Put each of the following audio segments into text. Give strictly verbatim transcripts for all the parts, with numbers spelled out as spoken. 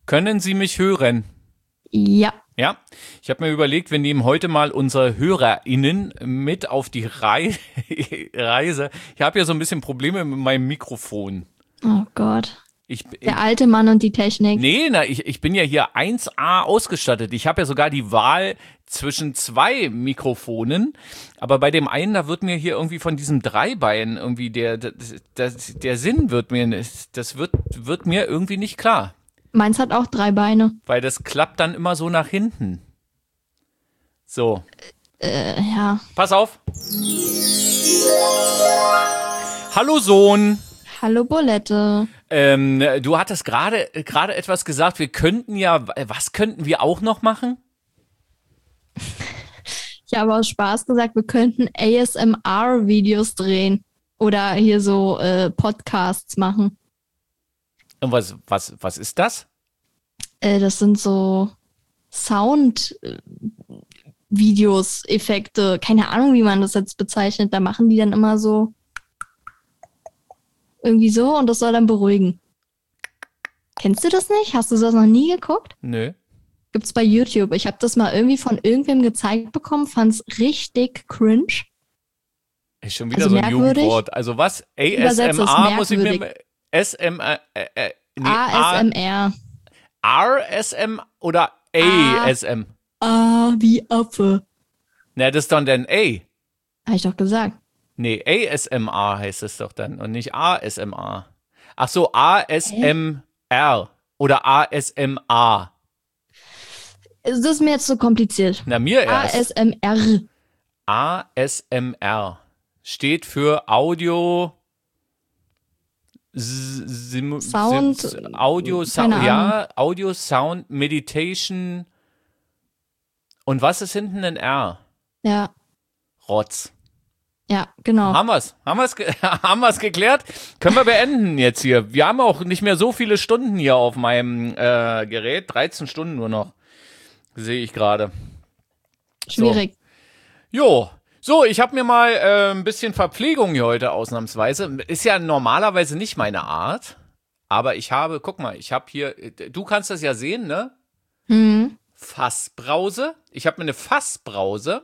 Können Sie mich hören? Ja. Ja, ich habe mir überlegt, wir nehmen heute mal unsere HörerInnen mit auf die Rei- Reise. Ich habe ja so ein bisschen Probleme mit meinem Mikrofon. Oh Gott. Ich, ich, Der alte Mann und die Technik. Nee, na, ich, ich bin ja hier eins A ausgestattet. Ich habe ja sogar die Wahl zwischen zwei Mikrofonen. Aber bei dem einen, da wird mir hier irgendwie von diesem Dreibein irgendwie der, der, der, der Sinn wird mir, das wird, wird mir irgendwie nicht klar. Meins hat auch drei Beine. Weil das klappt dann immer so nach hinten. So. Äh, ja. Pass auf. Hallo Sohn. Hallo Bolette. Ähm, du hattest gerade gerade etwas gesagt, wir könnten ja, was könnten wir auch noch machen? Ich habe aus Spaß gesagt, wir könnten A S M R-Videos drehen. Oder hier so äh, Podcasts machen. Und was, was, was ist das? Äh, das sind so Sound-Videos, Effekte. Keine Ahnung, wie man das jetzt bezeichnet. Da machen die dann immer so irgendwie so und das soll dann beruhigen. Kennst du das nicht? Hast du das noch nie geguckt? Nö. Gibt's bei YouTube. Ich habe das mal irgendwie von irgendwem gezeigt bekommen, fand's richtig cringe. Ist schon wieder Also so ein merkwürdig. Jugendwort. Also was? Übersetzt es A S M R muss ich mir merkwürdig. S M R äh, äh, nee, A S M R. R S M oder A S M? Ah, wie Affe. Na, das ist dann dann A. Habe ich doch gesagt. Nee, A S M R heißt es doch dann und nicht A S M R. Ach so, A S M R oder A S M A. Das ist mir jetzt so kompliziert. Na, mir A erst. S M R. A S M R steht für Audio S- Sim, Sound, Sim, Audio keine Sound, ja, Audio Sound Meditation. Und was ist hinten ein R? Ja, Rotz. ja, genau. Haben wir's? Haben wir's, ge- haben wir's geklärt? Können wir beenden jetzt hier? Wir haben auch nicht mehr so viele Stunden hier auf meinem äh, Gerät. dreizehn Stunden nur noch. Sehe ich gerade. Schwierig. Jo, so, ich habe mir mal äh, ein bisschen Verpflegung hier heute ausnahmsweise. Ist ja normalerweise nicht meine Art, aber ich habe, guck mal, ich habe hier, du kannst das ja sehen, ne? Hm. Fassbrause. Ich habe mir eine Fassbrause.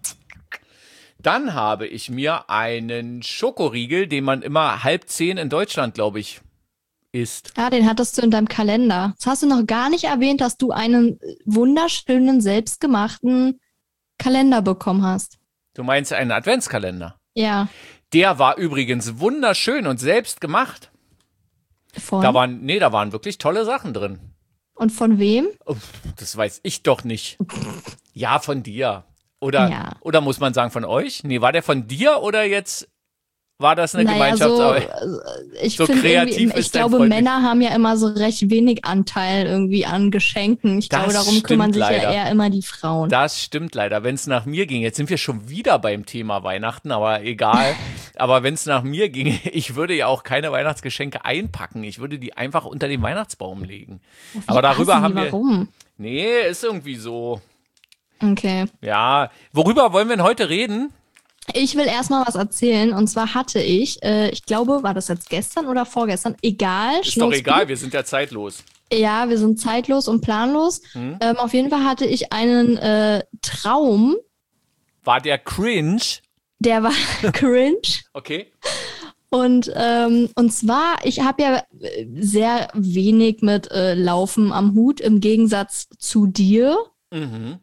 Dann habe ich mir einen Schokoriegel, den man immer halb zehn in Deutschland, glaube ich, isst. Ja, den hattest du in deinem Kalender. Jetzt hast du noch gar nicht erwähnt, dass du einen wunderschönen, selbstgemachten Kalender bekommen hast. Du meinst einen Adventskalender? Ja. Der war übrigens wunderschön und selbst gemacht. Von? Da waren, nee, da waren wirklich tolle Sachen drin. Und von wem? Uff, das weiß ich doch nicht. Ja, von dir. Oder, Ja. oder muss man sagen von euch? Nee, war der von dir oder jetzt war das eine Naja, so, Gemeinschaftsarbeit? also, ich So finde kreativ irgendwie, ich ist dein glaube, Freund nicht. Männer haben ja immer so recht wenig Anteil irgendwie an Geschenken. Ich Das glaube, darum stimmt kümmern sich leider. ja eher immer die Frauen. Das stimmt leider. Wenn es nach mir ging, jetzt sind wir schon wieder beim Thema Weihnachten, aber egal. Aber wenn es nach mir ging, ich würde ja auch keine Weihnachtsgeschenke einpacken. Ich würde die einfach unter den Weihnachtsbaum legen. Wie aber darüber assi, haben wir. Warum? Nee, ist irgendwie so. Okay. Ja. Worüber wollen wir denn heute reden? Ich will erstmal was erzählen. Und zwar hatte ich, äh, ich glaube, war das jetzt gestern oder vorgestern? Egal. Ist doch Schnurzpi. egal, wir sind ja zeitlos. Ja, wir sind zeitlos und planlos. Hm? Ähm, auf jeden Fall hatte ich einen äh, Traum, War der cringe? der war cringe. Okay. Und, ähm, und zwar, ich habe ja äh, sehr wenig mit äh, Laufen am Hut, im Gegensatz zu dir. Mhm.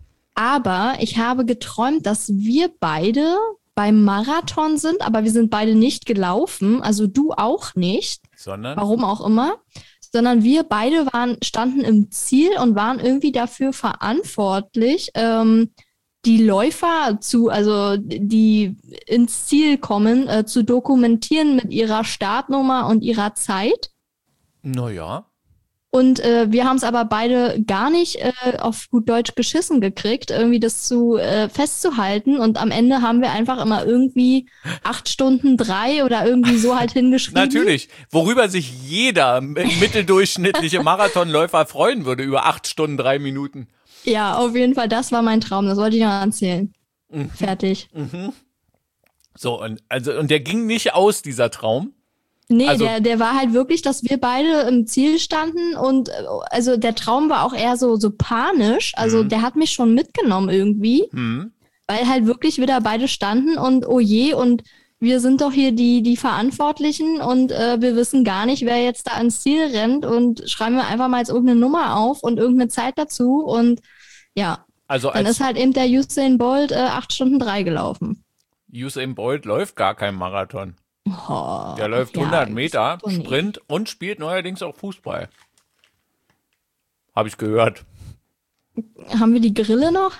Aber ich habe geträumt, dass wir beide beim Marathon sind, aber wir sind beide nicht gelaufen, also du auch nicht, Sondern? warum auch immer, sondern wir beide waren, standen im Ziel und waren irgendwie dafür verantwortlich, ähm, die Läufer zu, also die ins Ziel kommen, äh, zu dokumentieren mit ihrer Startnummer und ihrer Zeit. Naja. Und äh, wir haben es aber beide gar nicht äh, auf gut Deutsch geschissen gekriegt, irgendwie das zu äh, festzuhalten. Und am Ende haben wir einfach immer irgendwie acht Stunden drei oder irgendwie so halt hingeschrieben. Natürlich. Worüber sich jeder m- mitteldurchschnittliche Marathonläufer freuen würde, über acht Stunden, drei Minuten. Ja, auf jeden Fall, das war mein Traum. Das wollte ich noch erzählen. Fertig. So, und, also, und der ging nicht aus, dieser Traum. Nee, Also- der, der war halt wirklich, dass wir beide im Ziel standen und äh, also der Traum war auch eher so, so panisch. Also Mhm. der hat mich schon mitgenommen irgendwie, Hm. weil halt wirklich wieder beide standen und oh je, und wir sind doch hier die, die Verantwortlichen und äh, wir wissen gar nicht, wer jetzt da ans Ziel rennt und schreiben wir einfach mal jetzt irgendeine Nummer auf und irgendeine Zeit dazu und ja, Also dann als ist halt eben der Usain Bolt äh, acht Stunden drei gelaufen. Usain Bolt läuft gar kein Marathon. Oh, Der läuft ja, hundert ich Meter, doch nicht. Sprint und spielt neuerdings auch Fußball. Habe ich gehört. Haben wir die Grille noch?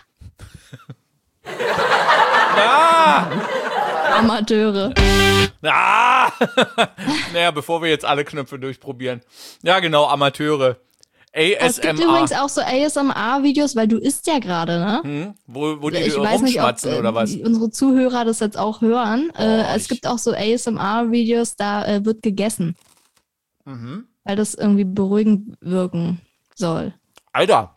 Ah! Amateure. Ah! Naja, bevor wir jetzt alle Knöpfe durchprobieren. Ja, genau, Amateure. Es gibt A S M R. übrigens auch so A S M R-Videos, weil du isst ja gerade, ne? Hm? Wo, wo die Ich weiß nicht, ob rumschmatzen äh, oder was? die- unsere Zuhörer das jetzt auch hören. Oh, äh, es ich- gibt auch so A S M R-Videos, da äh, wird gegessen, Mhm. weil das irgendwie beruhigend wirken soll. Alter.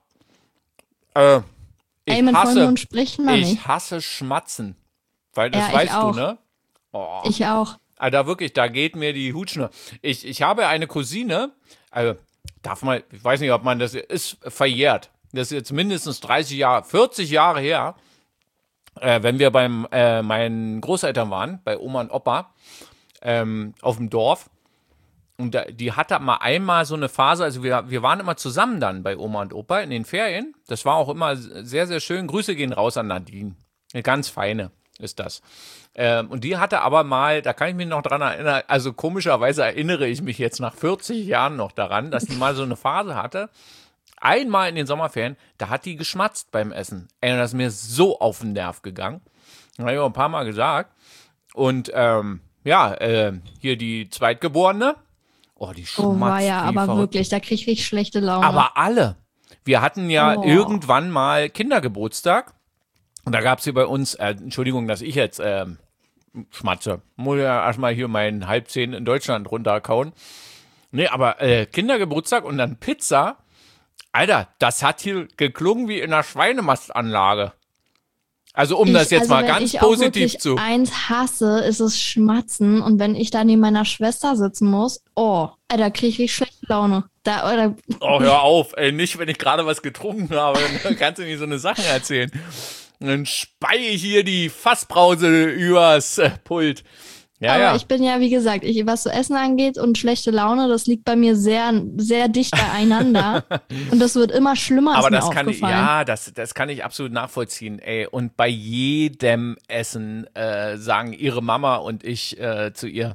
Äh, ich Ey, mit vollem hasse, Mund spricht man ich nicht. hasse Schmatzen. Weil das Ja, ich weißt auch. du, ne? Oh. Ich auch. Alter, wirklich, da geht mir die Hutschnur. Ich, ich habe eine Cousine, also darf man, ich weiß nicht, ob man das ist verjährt. Das ist jetzt mindestens dreißig Jahre, vierzig Jahre her, äh, wenn wir beim äh, meinen Großeltern waren, bei Oma und Opa, ähm, auf dem Dorf. Und da, die hatte mal einmal so eine Phase, also wir, wir waren immer zusammen dann bei Oma und Opa in den Ferien. Das war auch immer sehr, sehr schön. Grüße gehen raus an Nadine. Eine ganz feine ist das. Ähm, und die hatte aber mal, da kann ich mich noch dran erinnern, also komischerweise erinnere ich mich jetzt nach vierzig Jahren noch daran, dass die mal so eine Phase hatte. Einmal in den Sommerferien, da hat die geschmatzt beim Essen. Ey, und das ist mir so auf den Nerv gegangen. Das habe ich auch ein paar Mal gesagt. Und ähm, ja, äh, hier die Zweitgeborene. Oh, die schmatzt Oh, war ja, wie aber verrückt. wirklich, da krieg ich richtig schlechte Laune. Aber alle. Wir hatten ja Oh. irgendwann mal Kindergeburtstag. Und da gab es hier bei uns, äh, Entschuldigung, dass ich jetzt ähm, schmatze. Muss ja erstmal hier meinen halb zehn in Deutschland runterkauen. Nee, aber äh, Kindergeburtstag und dann Pizza. Alter, das hat hier geklungen wie in einer Schweinemastanlage. Also um das Ich- jetzt also mal wenn ganz ich auch positiv wirklich zu. eins hasse, ist es Schmatzen. Und wenn ich da neben meiner Schwester sitzen muss, oh, ey, da kriege ich richtig schlechte Laune. Da, oder, Oh, hör auf, ey, nicht, wenn ich gerade was getrunken habe, dann kannst du nicht so eine Sache erzählen. Und dann spei ich hier die Fassbrause übers äh, Pult. Ja, aber ja. ich bin ja, wie gesagt, ich, was so Essen angeht und schlechte Laune, das liegt bei mir sehr, sehr dicht beieinander. Und das wird immer schlimmer, Aber ist mir das kann ich, aufgefallen. ja, das, das kann ich absolut nachvollziehen, ey. Und bei jedem Essen äh, sagen ihre Mama und ich äh, zu ihr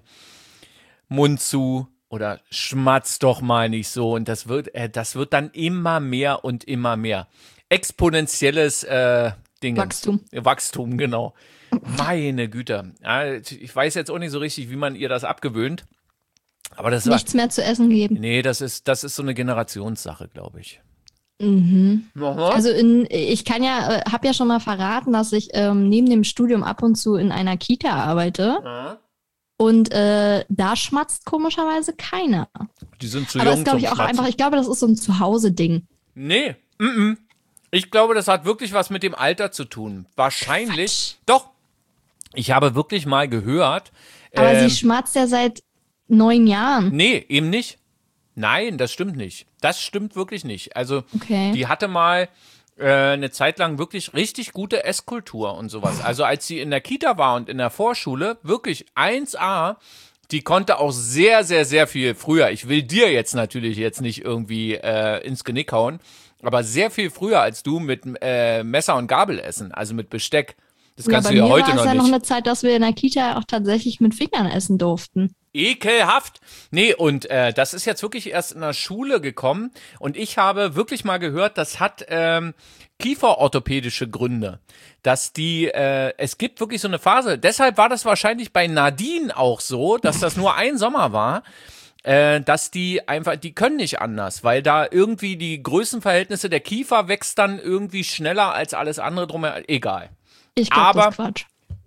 Mund zu oder schmatz doch mal nicht so. Und das wird, äh, das wird dann immer mehr und immer mehr. Exponentielles äh, Dingens. Wachstum. Wachstum, genau. Meine Güte. Ja, ich weiß jetzt auch nicht so richtig, wie man ihr das abgewöhnt. Aber das war, Nichts mehr zu essen geben. nee, das ist, das ist so eine Generationssache, glaube ich. Mhm. Aha. Also in, ich kann ja, äh, habe ja schon mal verraten, dass ich ähm, neben dem Studium ab und zu in einer Kita arbeite. Ja. Und äh, da schmatzt komischerweise keiner. Die sind zu Aber das jung glaube zum ich auch Schmatzen. einfach, ich glaube, das ist so ein Zuhause-Ding. Nee, mm -mm. Ich glaube, das hat wirklich was mit dem Alter zu tun. Wahrscheinlich. Doch. Ich habe wirklich mal gehört. Aber ähm, sie schmatzt ja seit neun Jahren. nee, eben nicht. Nein, das stimmt nicht. Das stimmt wirklich nicht. Also, Okay. die hatte mal äh, eine Zeit lang wirklich richtig gute Esskultur und sowas. Also, als sie in der Kita war und in der Vorschule, wirklich eins A, die konnte auch sehr, sehr, sehr viel früher. Ich will dir jetzt natürlich jetzt nicht irgendwie äh, ins Genick hauen, aber sehr viel früher als du mit äh, Messer und Gabel essen, also mit Besteck. Das Ja, kannst bei du ja mir heute war es noch ja nicht. noch eine Zeit, dass wir in der Kita auch tatsächlich mit Fingern essen durften. Ekelhaft. Nee, und äh, das ist jetzt wirklich erst in der Schule gekommen und ich habe wirklich mal gehört, das hat ähm, kieferorthopädische Gründe, dass die, äh, es gibt wirklich so eine Phase, deshalb war das wahrscheinlich bei Nadine auch so, dass das nur ein Sommer war, äh, dass die einfach, die können nicht anders, weil da irgendwie die Größenverhältnisse, der Kiefer wächst dann irgendwie schneller als alles andere drumherum, egal. Ich glaube, Aber- das ist Quatsch.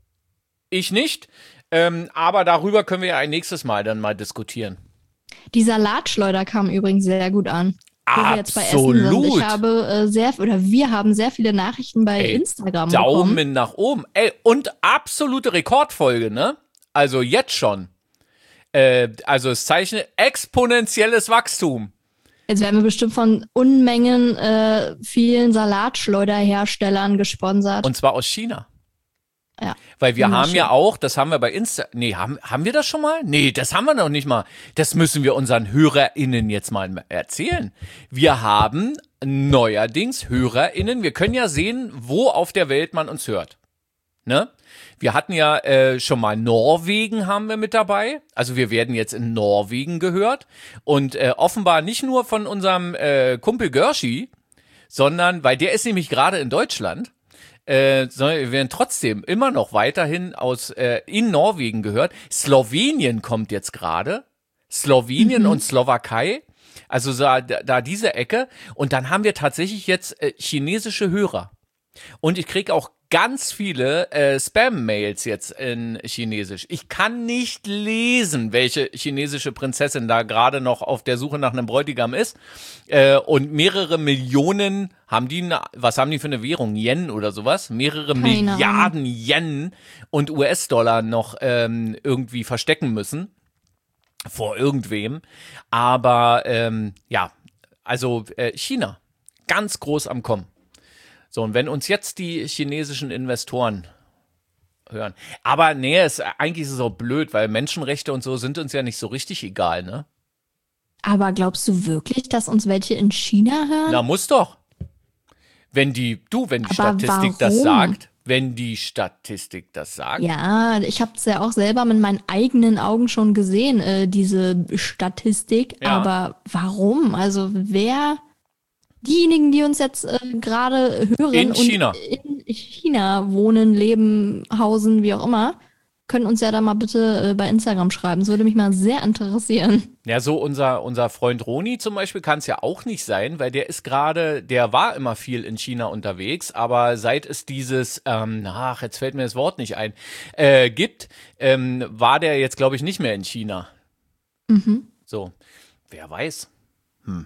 Ich nicht, ähm, aber darüber können wir ja ein nächstes Mal dann mal diskutieren. Die Salatschleuder kam übrigens sehr gut an. Wo wir jetzt bei Essen sind. Absolut. Ich habe äh, sehr, oder wir haben sehr viele Nachrichten bei Ey, Instagram bekommen. Daumen nach oben. Ey, und absolute Rekordfolge, ne? Also jetzt schon. Äh, also es zeichnet exponentielles Wachstum. Jetzt werden wir bestimmt von Unmengen äh, vielen Salatschleuderherstellern gesponsert. Und zwar aus China. Ja. Weil wir haben schön. ja auch, das haben wir bei Insta, nee, haben, haben wir das schon mal? Nee, das haben wir noch nicht mal. Das müssen wir unseren HörerInnen jetzt mal erzählen. Wir haben neuerdings HörerInnen, wir können ja sehen, wo auf der Welt man uns hört. Ne? Wir hatten ja äh, schon mal Norwegen haben wir mit dabei. Also wir werden jetzt in Norwegen gehört. Und äh, offenbar nicht nur von unserem äh, Kumpel Gershi, sondern, weil der ist nämlich gerade in Deutschland, Äh, sondern wir werden trotzdem immer noch weiterhin aus äh, in Norwegen gehört. Slowenien kommt jetzt gerade. Slowenien mhm. und Slowakei. Also da, da diese Ecke. Und dann haben wir tatsächlich jetzt äh, chinesische Hörer. Und ich kriege auch ganz viele äh, Spam-Mails jetzt in Chinesisch. Ich kann nicht lesen, welche chinesische Prinzessin da gerade noch auf der Suche nach einem Bräutigam ist. Äh, und mehrere Millionen haben die, na, was haben die für eine Währung? Yen oder sowas? Mehrere Keine Milliarden Yen und U S-Dollar noch ähm, irgendwie verstecken müssen vor irgendwem. Aber ähm, ja, also äh, China, ganz groß am Kommen. So, und wenn uns jetzt die chinesischen Investoren hören. Aber nee, es, eigentlich ist es auch blöd, weil Menschenrechte und so sind uns ja nicht so richtig egal, ne? Aber glaubst du wirklich, dass uns welche in China hören? Na, muss doch. Wenn die, du, wenn die Aber Statistik das warum? sagt, wenn die Statistik das sagt. Ja, ich habe es ja auch selber mit meinen eigenen Augen schon gesehen, äh, diese Statistik. Ja. Aber warum? Also wer... Diejenigen, die uns jetzt äh, gerade hören In China. und in China wohnen, leben, hausen, wie auch immer, können uns ja da mal bitte äh, bei Instagram schreiben. Das würde mich mal sehr interessieren. Ja, so unser, unser Freund Roni zum Beispiel kann es ja auch nicht sein, weil der ist gerade, der war immer viel in China unterwegs, aber seit es dieses, ähm, ach, jetzt fällt mir das Wort nicht ein, äh, gibt, ähm, war der jetzt, glaube ich, nicht mehr in China. Mhm. So, wer weiß. Hm.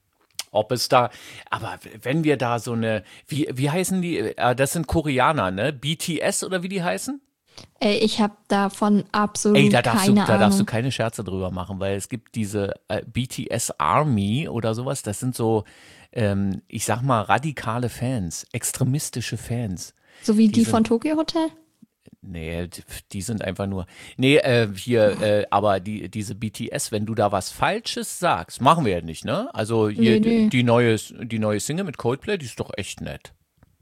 Ob es da, aber wenn wir da so eine, wie, wie heißen die, äh, das sind Koreaner, ne? B T S oder wie die heißen? Ey, ich habe davon absolut Ey, da darfst, du, keine da darfst du Ahnung. keine Scherze drüber machen, weil es gibt diese äh, B T S Army oder sowas, das sind so, ähm, ich sag mal, radikale Fans, extremistische Fans. So wie die Diese- von Tokyo Hotel? Nee, die- die sind einfach nur. Nee, äh, hier, äh, aber die, diese B T S, wenn du da was Falsches sagst, machen wir ja nicht, ne? Also hier, Nee, nee. Die, die neue, die neue Single mit Coldplay, die ist doch echt nett.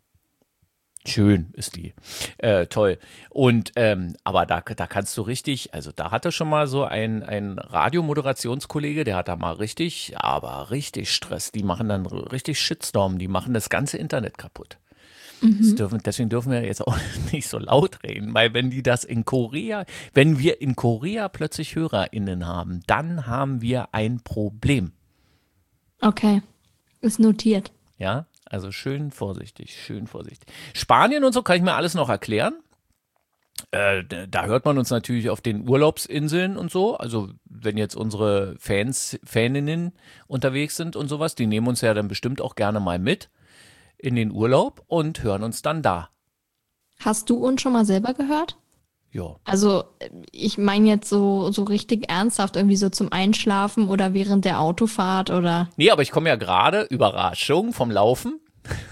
Schön ist die. Äh, toll. Und, ähm, aber da, da kannst du richtig, also da hatte schon mal so ein, ein Radiomoderationskollege, der hat da mal richtig, aber richtig Stress. Die machen dann richtig Shitstorm, die machen das ganze Internet kaputt. Das dürfen, deswegen dürfen wir jetzt auch nicht so laut reden, weil wenn die das in Korea, wenn wir in Korea plötzlich HörerInnen haben, dann haben wir ein Problem. Okay, ist notiert. Ja, also schön vorsichtig, schön vorsichtig. Spanien und so kann ich mir alles noch erklären. Äh, da da hört man uns natürlich auf den Urlaubsinseln und so. Also wenn jetzt unsere Fans, Faninnen unterwegs sind und sowas, die nehmen uns ja dann bestimmt auch gerne mal mit in den Urlaub und hören uns dann da. Hast du uns schon mal selber gehört? Ja. Also, ich meine jetzt so, so richtig ernsthaft, irgendwie so zum Einschlafen oder während der Autofahrt oder. Nee, aber ich komme ja gerade, Überraschung, vom Laufen.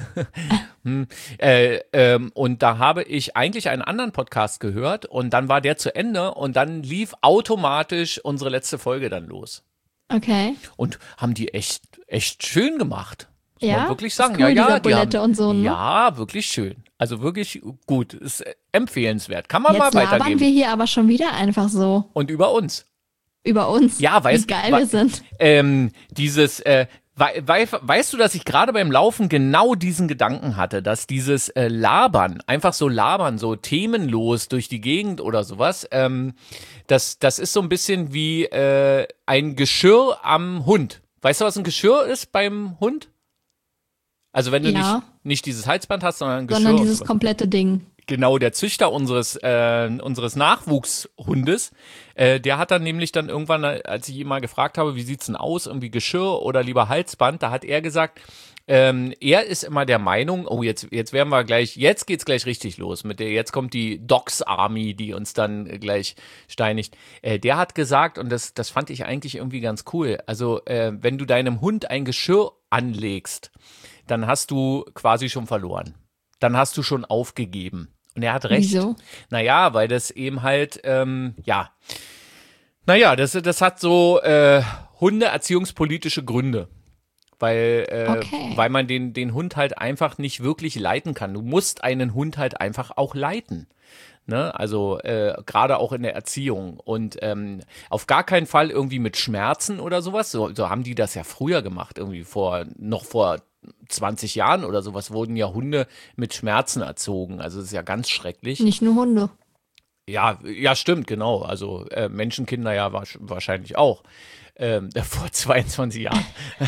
hm, äh, ähm, und da habe ich eigentlich einen anderen Podcast gehört und dann war der zu Ende und dann lief automatisch unsere letzte Folge dann los. Okay. Und haben die echt, echt schön gemacht. Muss Ja? man wirklich Ist sagen. cool, ja, dieser ja, die Bulette haben, und so, ne? ja, wirklich schön. Also wirklich gut. Ist empfehlenswert. Kann man Jetzt mal labern weitergeben. wir hier aber schon wieder einfach so Und über uns. über uns, Ja, weiß- wie geil wa- wir sind. Ähm, dieses, äh, wei wei weißt du, dass ich gerade beim Laufen genau diesen Gedanken hatte, dass dieses äh, Labern, einfach so labern, so themenlos durch die Gegend oder sowas, ähm, das, das ist so ein bisschen wie äh, ein Geschirr am Hund. Weißt du, was ein Geschirr ist beim Hund? Also wenn du Ja. nicht, nicht dieses Halsband hast, sondern ein Geschirr. Sondern und dieses sowas. komplette Ding. Genau, der Züchter unseres, äh, unseres Nachwuchshundes, äh, der hat dann nämlich dann irgendwann, als ich ihn mal gefragt habe, wie sieht's denn aus, irgendwie Geschirr oder lieber Halsband, da hat er gesagt, Ähm, er ist immer der Meinung, oh, jetzt, jetzt werden wir gleich, jetzt geht's gleich richtig los. Mit der, jetzt kommt die Dogs Army, die uns dann gleich steinigt. Äh, der hat gesagt, und das, das fand ich eigentlich irgendwie ganz cool, also äh, wenn du deinem Hund ein Geschirr anlegst, dann hast du quasi schon verloren. Dann hast du schon aufgegeben. Und er hat recht. Wieso? Naja, weil das eben halt, ähm, ja, naja, das, das hat so äh, hundeerziehungspolitische Gründe. Weil, äh, Okay. weil man den, den Hund halt einfach nicht wirklich leiten kann. Du musst einen Hund halt einfach auch leiten. Ne? Also äh, gerade auch in der Erziehung. Und ähm, auf gar keinen Fall irgendwie mit Schmerzen oder sowas. So, so haben die das ja früher gemacht. Irgendwie vor, noch vor zwanzig Jahren oder sowas wurden ja Hunde mit Schmerzen erzogen. Also das ist ja ganz schrecklich. Nicht nur Hunde. Ja, ja, stimmt, genau. Also äh, Menschenkinder ja wa- wahrscheinlich auch. Ähm, vor zweiundzwanzig Jahren.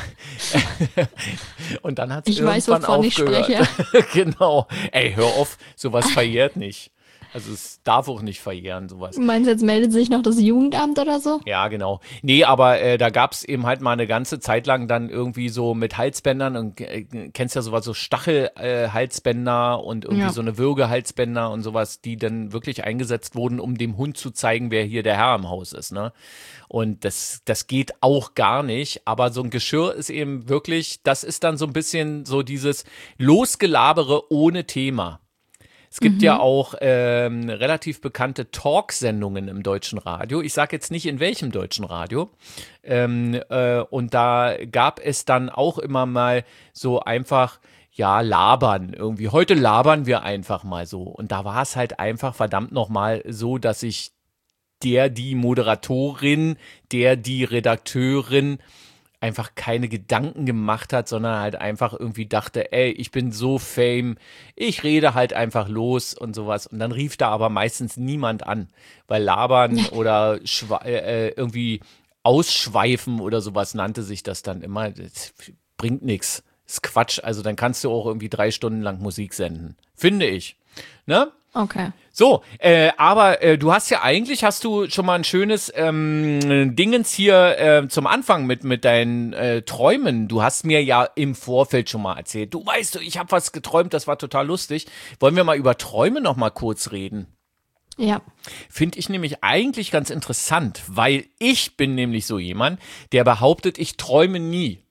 Und dann hat es Ich weiß, irgendwann wovon ich aufgehört. Genau. Ey, hör auf, sowas verjährt nicht. Also es darf auch nicht verjähren, sowas. Du meinst, jetzt meldet sich noch das Jugendamt oder so? Ja, genau. Nee, aber äh, da gab's eben halt mal eine ganze Zeit lang dann irgendwie so mit Halsbändern und äh, kennst ja sowas, so Stachel-Halsbänder äh, Halsbänder und irgendwie Ja. so eine Würgehalsbänder und sowas, die dann wirklich eingesetzt wurden, um dem Hund zu zeigen, wer hier der Herr im Haus ist, ne? Und das, das geht auch gar nicht, aber so ein Geschirr ist eben wirklich, das ist dann so ein bisschen so dieses Losgelabere ohne Thema. Es gibt ja auch ähm, relativ bekannte Talksendungen im deutschen Radio. Ich sage jetzt nicht in welchem deutschen Radio. Ähm, äh, und da gab es dann auch immer mal so einfach, ja, labern irgendwie. Heute labern wir einfach mal so. Und da war es halt einfach verdammt nochmal so, dass ich der, die Moderatorin, der, die Redakteurin einfach keine Gedanken gemacht hat, sondern halt einfach irgendwie dachte, ey, ich bin so fame, ich rede halt einfach los und sowas. Und dann rief da aber meistens niemand an, weil labern oder schwa- äh, irgendwie ausschweifen oder sowas nannte sich das dann immer. Das bringt nichts. Ist Quatsch. Also dann kannst du auch irgendwie drei Stunden lang Musik senden. Finde ich. Ne? Okay. So, äh, aber äh, du hast ja eigentlich, hast du schon mal ein schönes ähm, Dingens hier äh, zum Anfang mit, mit deinen äh, Träumen. Du hast mir ja im Vorfeld schon mal erzählt. Du weißt, du, ich habe was geträumt, das war total lustig. Wollen wir mal über Träume noch mal kurz reden? Ja. Finde ich nämlich eigentlich ganz interessant, weil ich bin nämlich so jemand, der behauptet, ich träume nie.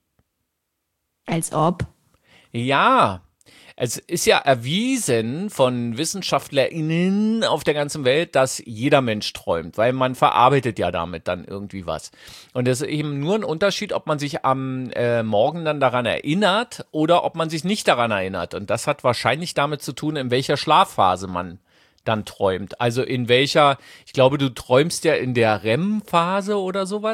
Als ob. Ja, es ist ja erwiesen von WissenschaftlerInnen auf der ganzen Welt, dass jeder Mensch träumt, weil man verarbeitet ja damit dann irgendwie was. Und es ist eben nur ein Unterschied, ob man sich am äh, Morgen dann daran erinnert oder ob man sich nicht daran erinnert. Und das hat wahrscheinlich damit zu tun, in welcher Schlafphase man dann träumt. Also in welcher, ich glaube, du träumst ja in der R E M-Phase oder sowas.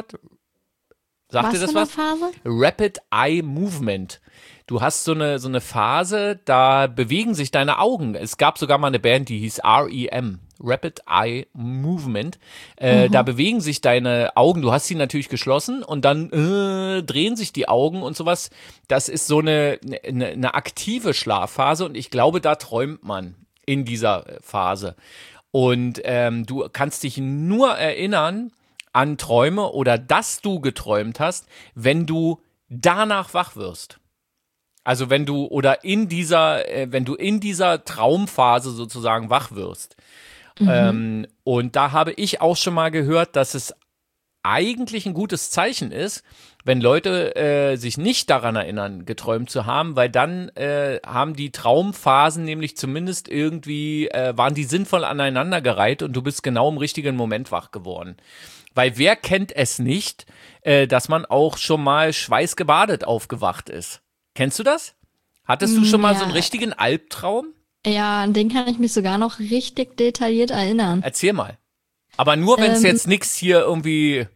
Sagt Was dir das für eine was? Phase? Rapid Eye Movement. Du hast so eine, so eine Phase, da bewegen sich deine Augen. Es gab sogar mal eine Band, die hieß R E M, Rapid Eye Movement. Äh, Da bewegen sich deine Augen, du hast sie natürlich geschlossen und dann äh, drehen sich die Augen und sowas. Das ist so eine, eine, eine aktive Schlafphase und ich glaube, da träumt man in dieser Phase. Und ähm, du kannst dich nur erinnern an Träume oder dass du geträumt hast, wenn du danach wach wirst. Also wenn du oder in dieser, äh, wenn du in dieser Traumphase sozusagen wach wirst. Ähm, und da habe ich auch schon mal gehört, dass es eigentlich ein gutes Zeichen ist, wenn Leute äh, sich nicht daran erinnern, geträumt zu haben, weil dann äh, haben die Traumphasen nämlich zumindest irgendwie, äh, waren die sinnvoll aneinandergereiht und du bist genau im richtigen Moment wach geworden. Weil wer kennt es nicht, äh, dass man auch schon mal schweißgebadet aufgewacht ist? Kennst du das? Hattest du schon mal Ja. so einen richtigen Albtraum? Ja, an den kann ich mich sogar noch richtig detailliert erinnern. Erzähl mal. Aber nur, wenn es Ähm. jetzt nichts hier irgendwie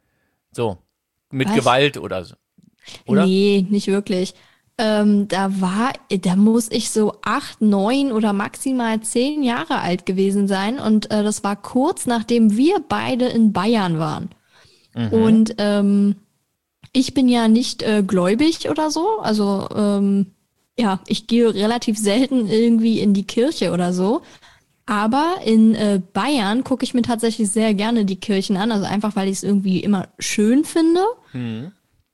so mit Was? Gewalt oder so. Oder? Nee, nicht wirklich. Ähm, da war, da muss ich so acht, neun oder maximal zehn Jahre alt gewesen sein. Und äh, das war kurz nachdem wir beide in Bayern waren. Und ähm, ich bin ja nicht äh, gläubig oder so. Also ähm, ja, ich gehe relativ selten irgendwie in die Kirche oder so. Aber in äh, Bayern gucke ich mir tatsächlich sehr gerne die Kirchen an. Also einfach, weil ich es irgendwie immer schön finde.